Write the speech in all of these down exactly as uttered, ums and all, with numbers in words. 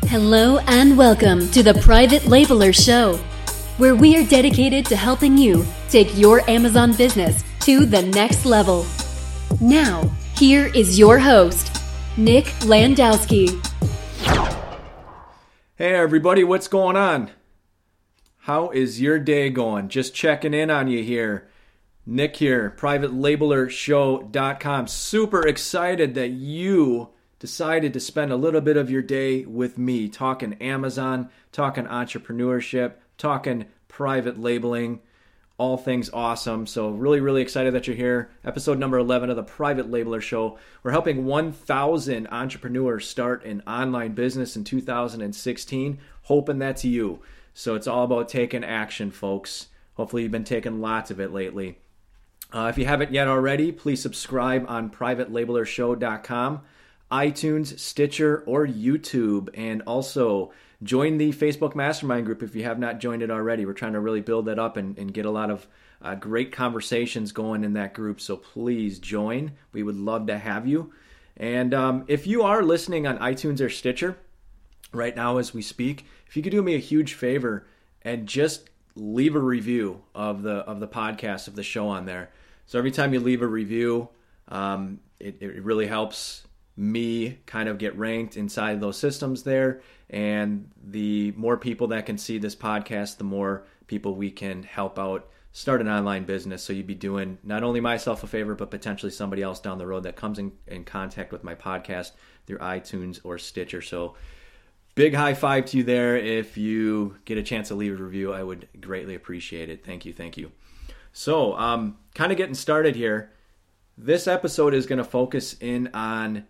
Hello and welcome to the Private Labeler Show, where we are dedicated to helping you take your Amazon business to the next level. Now, here is your host, Nick Landowski. Hey everybody, what's going on? How is your day going? Just checking in on you here. Nick here, private labeler show dot com. Super excited that you decided to spend a little bit of your day with me talking Amazon, talking entrepreneurship, talking private labeling, all things awesome. So really, really excited that you're here. Episode number eleven of the Private Labeler Show. We're helping one thousand entrepreneurs start an online business in two thousand sixteen. Hoping that's you. So it's all about taking action, folks. Hopefully you've been taking lots of it lately. Uh, if you haven't yet already, please subscribe on private labeler show dot com. iTunes, Stitcher, or YouTube. And also join the Facebook Mastermind group if you have not joined it already. We're trying to really build that up and, and get a lot of uh, great conversations going in that group. So please join. We would love to have you. And um, if you are listening on iTunes or Stitcher right now as we speak, if you could do me a huge favor and just leave a review of the of the podcast, of the show on there. So every time you leave a review, um, it, it really helps me kind of get ranked inside those systems there, and the more people that can see this podcast, the more people we can help out start an online business. So you'd be doing not only myself a favor, but potentially somebody else down the road that comes in, in contact with my podcast through iTunes or Stitcher. So big high five to you there. If you get a chance to leave a review, I would greatly appreciate it. Thank you, thank you. So um, kind of getting started here. This episode is going to focus in on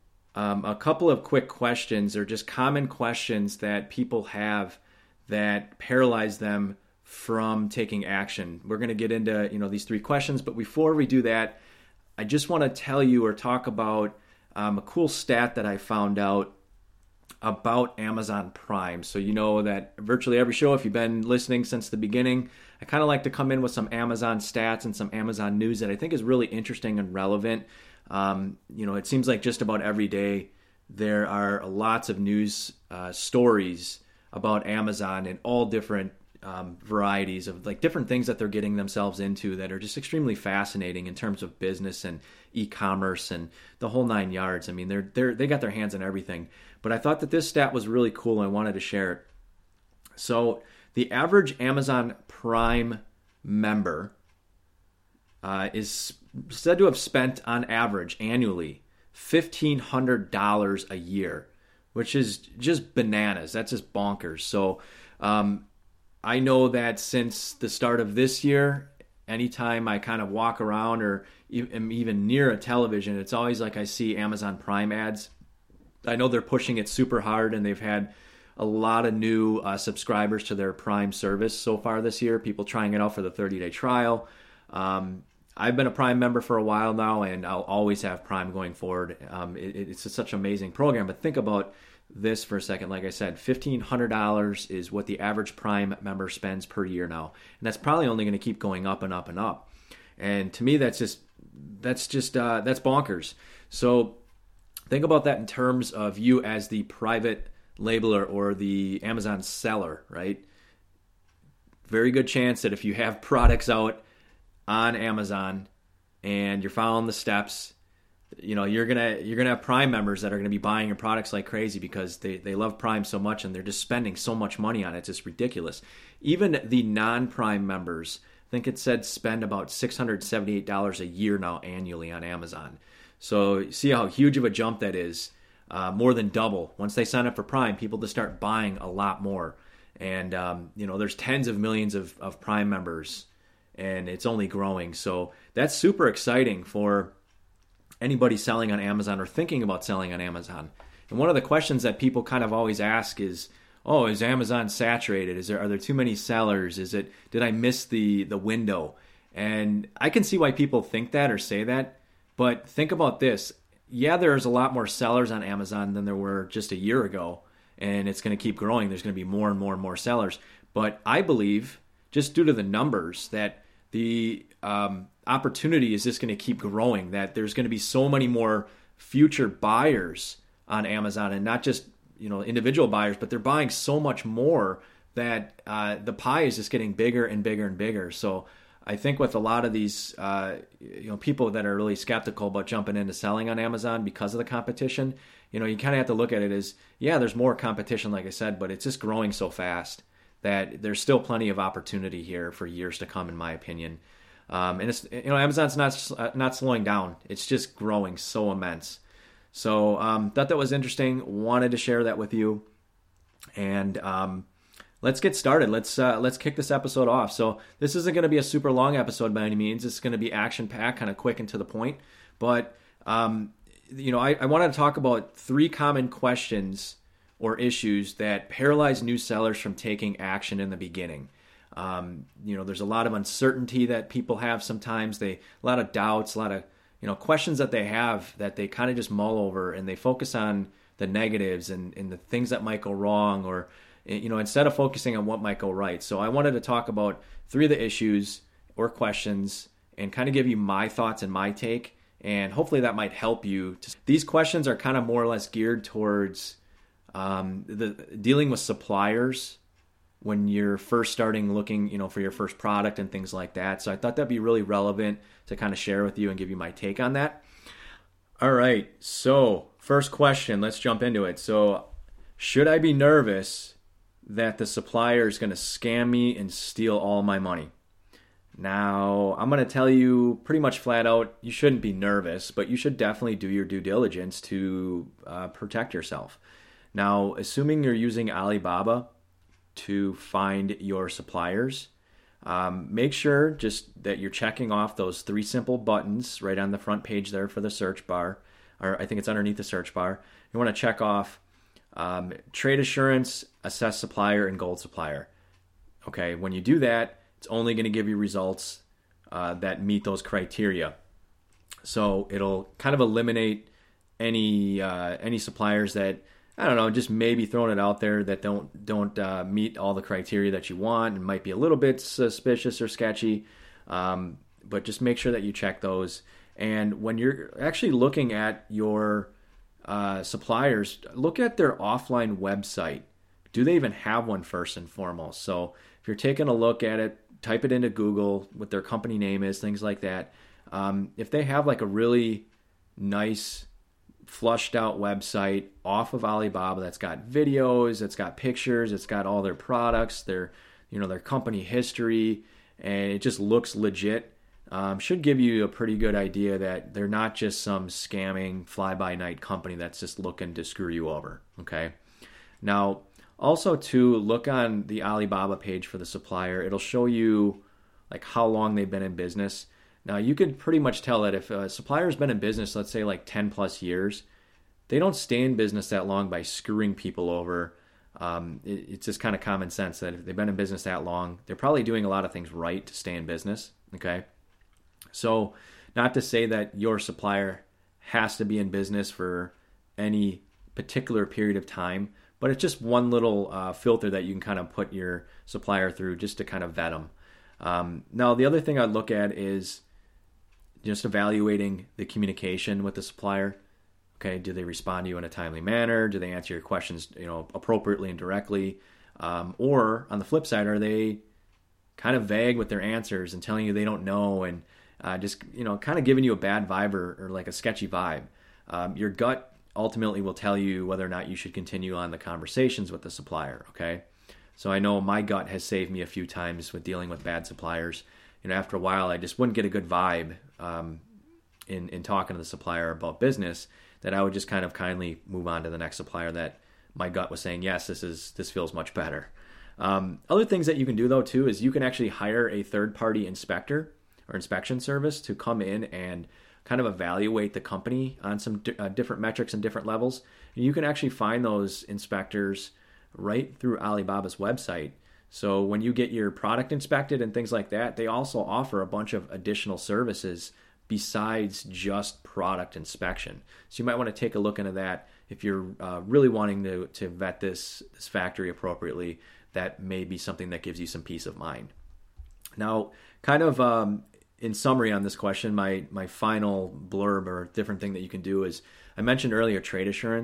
Um, a couple of quick questions, or just common questions that people have that paralyze them from taking action. We're going to get into, you know, these three questions, but before we do that, I just want to tell you or talk about um, a cool stat that I found out about Amazon Prime. So you know that virtually every show, if you've been listening since the beginning, I kind of like to come in with some Amazon stats and some Amazon news that I think is really interesting and relevant. Um, you know, it seems like just about every day there are lots of news uh, stories about Amazon and all different um, varieties of like different things that they're getting themselves into that are just extremely fascinating in terms of business and e-commerce and the whole nine yards. I mean, they're they're they got their hands on everything. But I thought that this stat was really cool and I wanted to share it. So the average Amazon Prime member uh, is said to have spent on average annually fifteen hundred dollars a year, which is just bananas. That's just bonkers. So um, I know that since the start of this year, anytime I kind of walk around or am even near a television, it's always like I see Amazon Prime ads. I know they're pushing it super hard, and they've had a lot of new uh, subscribers to their Prime service so far this year, people trying it out for the thirty-day trial. Um, I've been a Prime member for a while now, and I'll always have Prime going forward. Um, it, it's a, such an amazing program. But think about this for a second. Like I said, fifteen hundred dollars is what the average Prime member spends per year now. And that's probably only going to keep going up and up and up. And to me, that's just, that's just, uh, that's bonkers. So think about that in terms of you as the private labeler or the Amazon seller, right? Very good chance that if you have products out on Amazon and you're following the steps, you know, you're gonna you're gonna have Prime members that are gonna be buying your products like crazy because they, they love Prime so much and they're just spending so much money on it. It's just ridiculous. Even the non-Prime members, I think it said spend about six hundred seventy-eight dollars a year now annually on Amazon. So see how huge of a jump that is. Uh, more than double. Once they sign up for Prime, people just start buying a lot more. And um, you know, there's tens of millions of, of Prime members, and it's only growing. So that's super exciting for anybody selling on Amazon or thinking about selling on Amazon. And one of the questions that people kind of always ask is, oh, is Amazon saturated? Is there, are there too many sellers? Is it, did I miss the, the window? And I can see why people think that or say that, but think about this. Yeah, there's a lot more sellers on Amazon than there were just a year ago, and it's going to keep growing. There's going to be more and more and more sellers. But I believe, just due to the numbers, that the um, opportunity is just going to keep growing, that there's going to be so many more future buyers on Amazon, and not just you know, individual buyers, but they're buying so much more that uh, the pie is just getting bigger and bigger and bigger. So I think with a lot of these, uh, you know, people that are really skeptical about jumping into selling on Amazon because of the competition, you know, you kind of have to look at it as, yeah, there's more competition, like I said, but it's just growing so fast that there's still plenty of opportunity here for years to come, in my opinion. Um, and it's, you know, Amazon's not not slowing down; it's just growing so immense. So um, thought that was interesting. Wanted to share that with you, and um, let's get started. Let's uh, let's kick this episode off. So this isn't going to be a super long episode by any means. It's going to be action packed, kind of quick and to the point. But um, you know, I, I wanted to talk about three common questions or issues that paralyze new sellers from taking action in the beginning. Um, you know, there's a lot of uncertainty that people have sometimes. They a lot of doubts, a lot of you know questions that they have that they kind of just mull over, and they focus on the negatives and, and the things that might go wrong, or you know, instead of focusing on what might go right. So I wanted to talk about three of the issues or questions and kind of give you my thoughts and my take, and hopefully that might help you. These questions are kind of more or less geared towards um, the dealing with suppliers when you're first starting looking, you know, for your first product and things like that. So I thought that'd be really relevant to kind of share with you and give you my take on that. All right. So first question, let's jump into it. So should I be nervous that the supplier is going to scam me and steal all my money? Now, I'm going to tell you pretty much flat out, you shouldn't be nervous, but you should definitely do your due diligence to uh, protect yourself. Now, assuming you're using Alibaba to find your suppliers, um, make sure just that you're checking off those three simple buttons right on the front page there for the search bar, or I think it's underneath the search bar. You want to check off um, trade assurance, assess supplier, and gold supplier. Okay, when you do that, it's only going to give you results uh, that meet those criteria. So it'll kind of eliminate any uh, any suppliers that, I don't know, just maybe throwing it out there that don't don't uh, meet all the criteria that you want and might be a little bit suspicious or sketchy. Um, but just make sure that you check those. And when you're actually looking at your uh, suppliers, look at their offline website. Do they even have one first and foremost? So if you're taking a look at it, type it into Google, what their company name is, things like that. Um, if they have like a really nice flushed out website off of Alibaba that's got videos, it's got pictures, it's got all their products, their you know their company history, and it just looks legit, um, should give you a pretty good idea that they're not just some scamming fly-by-night company that's just looking to screw you over. Okay. Now, also to look on the Alibaba page for the supplier, it'll show you like how long they've been in business. Now, you can pretty much tell that if a supplier's been in business, let's say like ten plus years, they don't stay in business that long by screwing people over. Um, it, it's just kind of common sense that if they've been in business that long, they're probably doing a lot of things right to stay in business. Okay. So not to say that your supplier has to be in business for any particular period of time, but it's just one little uh, filter that you can kind of put your supplier through just to kind of vet them. Um, now, the other thing I'd look at is just evaluating the communication with the supplier. Okay, do they respond to you in a timely manner? Do they answer your questions, you know, appropriately and directly? Um, or on the flip side, are they kind of vague with their answers and telling you they don't know and uh, just, you know, kind of giving you a bad vibe or, or like a sketchy vibe? Um, your gut ultimately will tell you whether or not you should continue on the conversations with the supplier. Okay, so I know my gut has saved me a few times with dealing with bad suppliers. You know, after a while, I just wouldn't get a good vibe um, in in talking to the supplier about business, that I would just kind of kindly move on to the next supplier that my gut was saying, yes, this is this feels much better. Um, other things that you can do though too is you can actually hire a third-party inspector or inspection service to come in and kind of evaluate the company on some di- uh, different metrics and different levels. And you can actually find those inspectors right through Alibaba's website. So when you get your product inspected and things like that, they also offer a bunch of additional services besides just product inspection. So you might want to take a look into that if you're uh, really wanting to, to vet this, this factory appropriately. That may be something that gives you some peace of mind. Now, kind of um, in summary on this question, my, my final blurb or different thing that you can do is, I mentioned earlier trade assurance.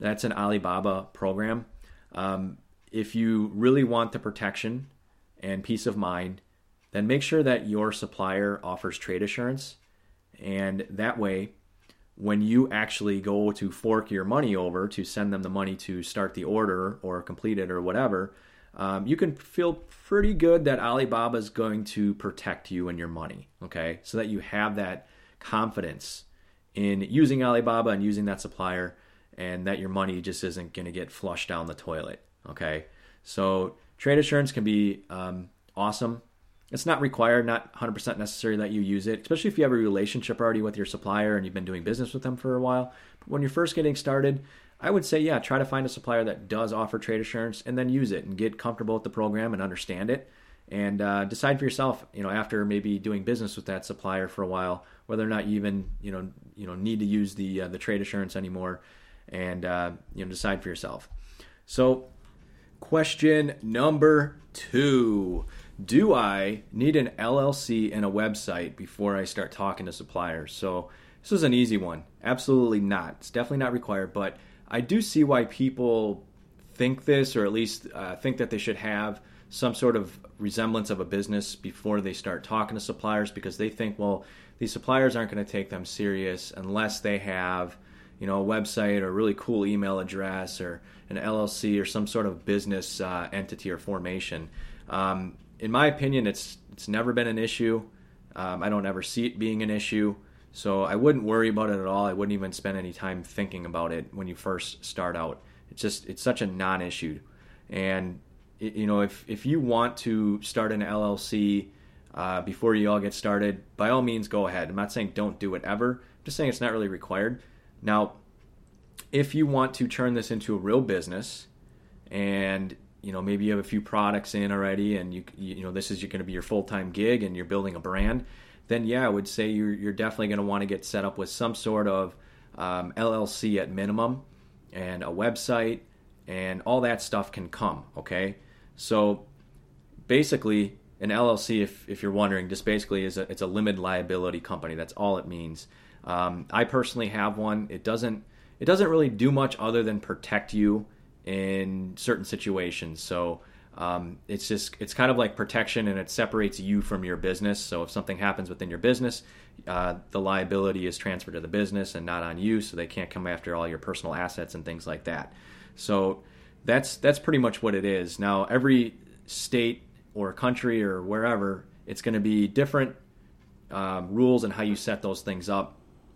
That's an Alibaba program. Um, if you really want the protection and peace of mind, then make sure that your supplier offers trade assurance. And that way, when you actually go to fork your money over to send them the money to start the order or complete it or whatever, um, you can feel pretty good that Alibaba is going to protect you and your money, okay? So that you have that confidence in using Alibaba and using that supplier, and that your money just isn't going to get flushed down the toilet, okay? So trade assurance can be um, awesome. It's not required, not one hundred percent necessary that you use it, especially if you have a relationship already with your supplier and you've been doing business with them for a while. But when you're first getting started, I would say, yeah, try to find a supplier that does offer trade assurance and then use it and get comfortable with the program and understand it, and uh, decide for yourself, you know, after maybe doing business with that supplier for a while, whether or not you even, you know, you know, need to use the uh, the trade assurance anymore, and uh, you know, decide for yourself. So, question number two. Do I need an L L C and a website before I start talking to suppliers? So this is an easy one. Absolutely not. It's definitely not required, but I do see why people think this, or at least uh, think that they should have some sort of resemblance of a business before they start talking to suppliers, because they think, well, these suppliers aren't going to take them serious unless they have, you know, a website or a really cool email address or an L L C or some sort of business uh, entity or formation. Um, In my opinion, it's it's never been an issue. Um, I don't ever see it being an issue. So I wouldn't worry about it at all. I wouldn't even spend any time thinking about it when you first start out. It's just, it's such a non-issue. And, it, you know, if, if you want to start an L L C uh, before you all get started, by all means, go ahead. I'm not saying don't do it ever. I'm just saying it's not really required. Now, if you want to turn this into a real business, and you know, maybe you have a few products in already, and you you know this is going to be your full-time gig, and you're building a brand, then yeah, I would say you're you're definitely going to want to get set up with some sort of um, L L C at minimum, and a website, and all that stuff can come. Okay, so basically, an L L C, if if you're wondering, just basically is a it's a limited liability company. That's all it means. Um, I personally have one. It doesn't it doesn't really do much other than protect you in certain situations. So um, it's just it's kind of like protection, and it separates you from your business. So if something happens within your business, uh, the liability is transferred to the business and not on you, so they can't come after all your personal assets and things like that. So that's that's pretty much what it is. Now, every state or country or wherever, it's going to be different um, rules and how you set those things up,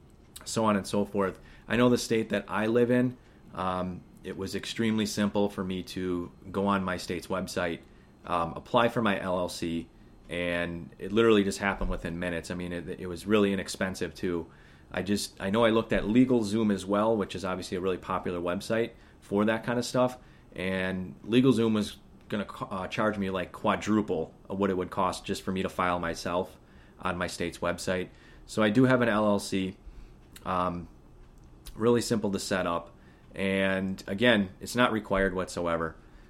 so on and so forth. I know the state that I live in, um, it was extremely simple for me to go on my state's website, um, apply for my L L C, and it literally just happened within minutes. I mean, it, it was really inexpensive too. I just, I know I looked at LegalZoom as well, which is obviously a really popular website for that kind of stuff, and LegalZoom was going to uh, charge me like quadruple of what it would cost just for me to file myself on my state's website. So I do have an L L C, um, really simple to set up. And again, it's not required whatsoever.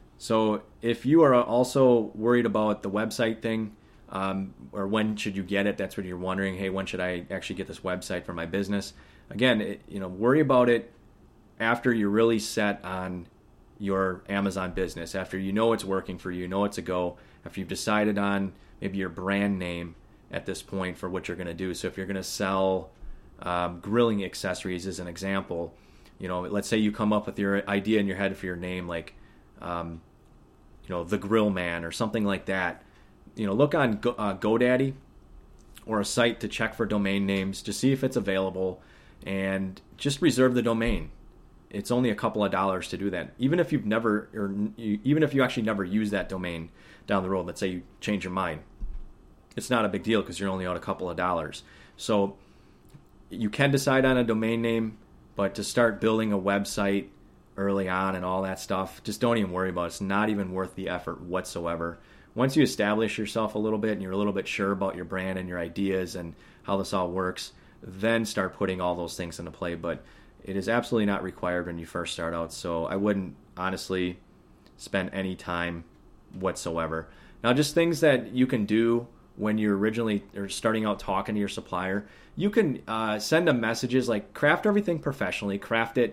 So if you are also worried about the website thing, um, or when should you get it, that's what you're wondering. Hey, when should I actually get this website for my business? Again, it, you know, worry about it after you're really set on your Amazon business, after you know it's working for you, you know it's a go, after you've decided on maybe your brand name at this point for what you're going to do. So if you're going to sell um, grilling accessories as an example, you know, let's say you come up with your idea in your head for your name, like, um, you know, the Grill Man or something like that. You know, look on Go, uh, GoDaddy or a site to check for domain names to see if it's available, and just reserve the domain. It's only a couple of dollars to do that. Even if you've never, or you, even if you actually never use that domain down the road, let's say you change your mind, it's not a big deal because you're only out a couple of dollars. So you can decide on a domain name. But to start building a website early on and all that stuff, just don't even worry about it. It's not even worth the effort whatsoever. Once you establish yourself a little bit and you're a little bit sure about your brand and your ideas and how this all works, then start putting all those things into play. But it is absolutely not required when you first start out. So I wouldn't honestly spend any time whatsoever. Now, just things that you can do when you're originally or starting out talking to your supplier, you can uh, send them messages, like craft everything professionally, craft it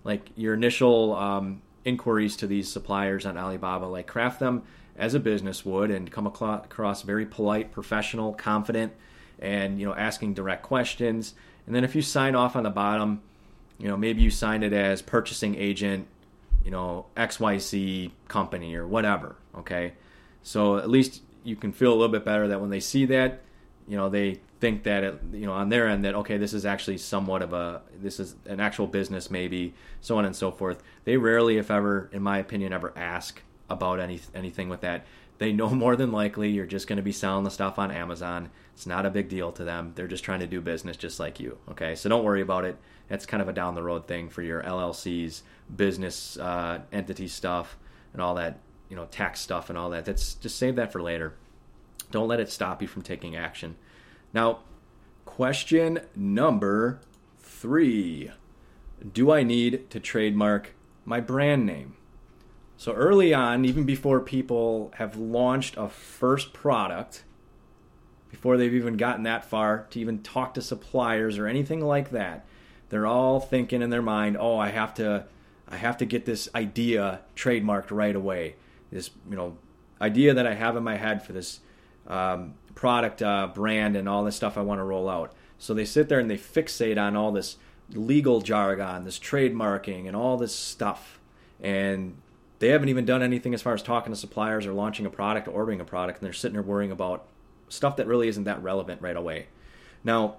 like your initial um, inquiries to these suppliers on Alibaba, like craft them as a business would and come across very polite, professional, confident, and, you know, asking direct questions. And then if you sign off on the bottom, you know, maybe you sign it as purchasing agent, you know, X Y Z company or whatever, okay? So at least you can feel a little bit better that when they see that, you know, they think that, it, you know, on their end that, okay, this is actually somewhat of a, this is an actual business maybe, so on and so forth. They rarely, if ever, in my opinion, ever ask about any anything with that. They know more than likely you're just going to be selling the stuff on Amazon. It's not a big deal to them. They're just trying to do business just like you, okay? So don't worry about it. That's kind of a down-the-road thing for your L L Cs, business uh, entity stuff, and all that, you know, tax stuff and all that. That's just save that for later. Don't let it stop you from taking action. Now, question number three. Do I need to trademark my brand name? So early on, even before people have launched a first product, before they've even gotten that far to even talk to suppliers or anything like that, they're all thinking in their mind, oh, I have to I have to get this idea trademarked right away. This, you know, idea that I have in my head for this um, product uh, brand and all this stuff I want to roll out. So they sit there and they fixate on all this legal jargon, this trademarking and all this stuff. And they haven't even done anything as far as talking to suppliers or launching a product or ordering a product, and they're sitting there worrying about stuff that really isn't that relevant right away. Now,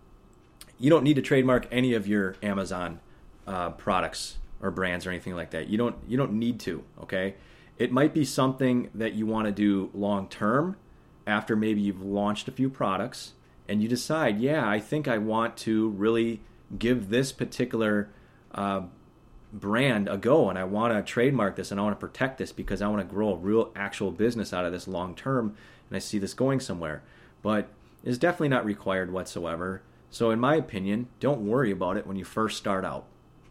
you don't need to trademark any of your Amazon uh, products or brands or anything like that. You don't you don't need to, okay? It might be something that you want to do long term after maybe you've launched a few products and you decide, yeah, I think I want to really give this particular uh, brand a go, and I want to trademark this and I want to protect this because I want to grow a real actual business out of this long term, and I see this going somewhere. But it's definitely not required whatsoever. So in my opinion, don't worry about it when you first start out.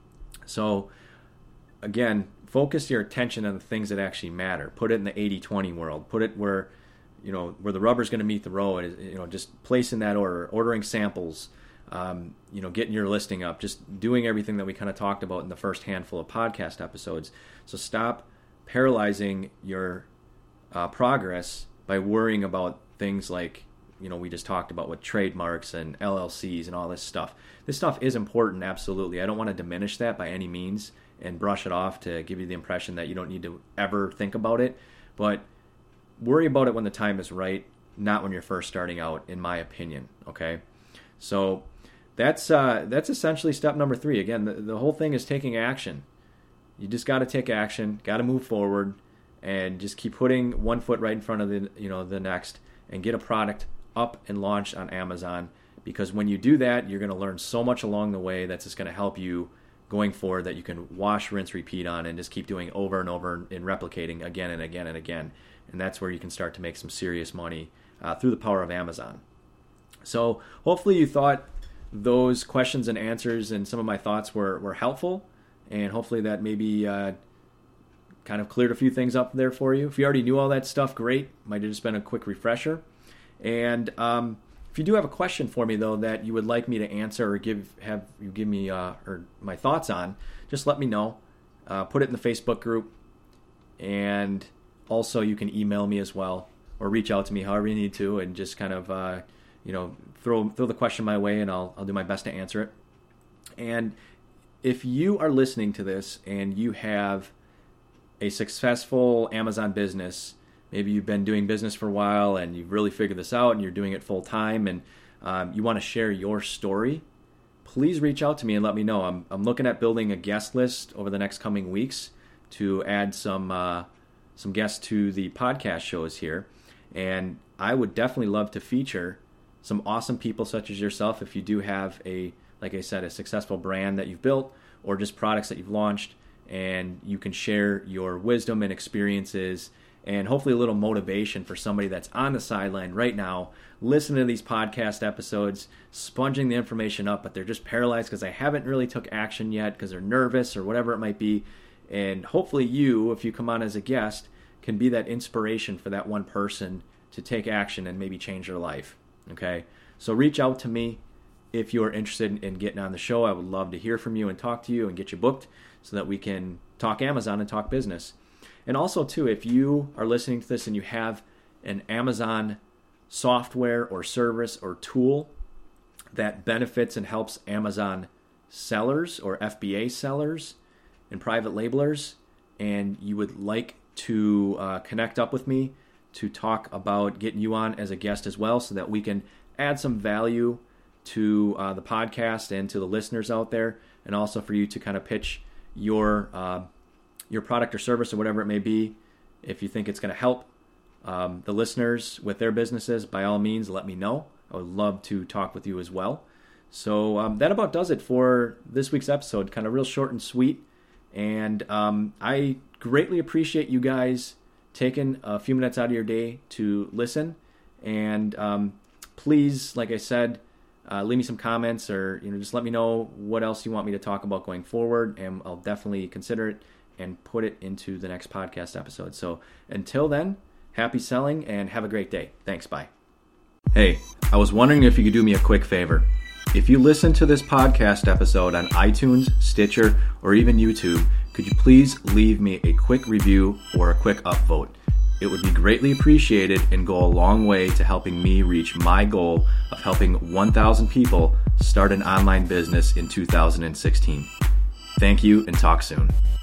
So again, focus your attention on the things that actually matter. Put it in the eighty twenty world. Put it where, you know, where the rubber's going to meet the road. You know, just place in that order, ordering samples, um, you know, getting your listing up, just doing everything that we kind of talked about in the first handful of podcast episodes. So stop paralyzing your uh, progress by worrying about things like, you know, we just talked about with trademarks and L L Cs and all this stuff. This stuff is important, absolutely. I don't want to diminish that by any means and brush it off to give you the impression that you don't need to ever think about it. But worry about it when the time is right, not when you're first starting out, in my opinion, okay? So that's uh, that's essentially step number three. Again, the, the whole thing is taking action. You just got to take action, got to move forward, and just keep putting one foot right in front of the, you know, the next, and get a product up and launched on Amazon. Because when you do that, you're going to learn so much along the way that's just going to help you going forward, that you can wash, rinse, repeat on, and just keep doing over and over and replicating again and again and again. And that's where you can start to make some serious money uh, through the power of Amazon. So hopefully you thought those questions and answers and some of my thoughts were, were helpful, and hopefully that maybe uh, kind of cleared a few things up there for you. If you already knew all that stuff, great. Might have just been a quick refresher. And um, if you do have a question for me, though, that you would like me to answer or give have you give me uh, or my thoughts on, just let me know. Uh, put it in the Facebook group, and also you can email me as well, or reach out to me however you need to, and just kind of uh, you know throw throw the question my way, and I'll I'll do my best to answer it. And if you are listening to this and you have a successful Amazon business, maybe you've been doing business for a while and you've really figured this out and you're doing it full time, and um, you want to share your story, please reach out to me and let me know. I'm I'm looking at building a guest list over the next coming weeks to add some uh, some guests to the podcast shows here, and I would definitely love to feature some awesome people such as yourself if you do have a, like I said, a successful brand that you've built or just products that you've launched, and you can share your wisdom and experiences and hopefully a little motivation for somebody that's on the sideline right now, listening to these podcast episodes, sponging the information up, but they're just paralyzed because they haven't really took action yet because they're nervous or whatever it might be. And hopefully you, if you come on as a guest, can be that inspiration for that one person to take action and maybe change their life. Okay? So reach out to me. if you're interested in getting on the show, I would love to hear from you and talk to you and get you booked so that we can talk Amazon and talk business. And also, too, if you are listening to this and you have an Amazon software or service or tool that benefits and helps Amazon sellers or F B A sellers and private labelers, and you would like to uh, connect up with me to talk about getting you on as a guest as well so that we can add some value to uh, the podcast and to the listeners out there, and also for you to kind of pitch your uh, your product or service or whatever it may be. If you think it's going to help um, the listeners with their businesses, by all means, let me know. I would love to talk with you as well. So um, that about does it for this week's episode. Kind of real short and sweet. And um, I greatly appreciate you guys taking a few minutes out of your day to listen. And um, please, like I said, uh, leave me some comments, or you know, just let me know what else you want me to talk about going forward, and I'll definitely consider it and put it into the next podcast episode. So until then, happy selling and have a great day. Thanks. Bye. Hey, I was wondering if you could do me a quick favor. If you listen to this podcast episode on iTunes, Stitcher, or even YouTube, could you please leave me a quick review or a quick upvote? It would be greatly appreciated and go a long way to helping me reach my goal of helping one thousand people start an online business in two thousand sixteen. Thank you, and talk soon.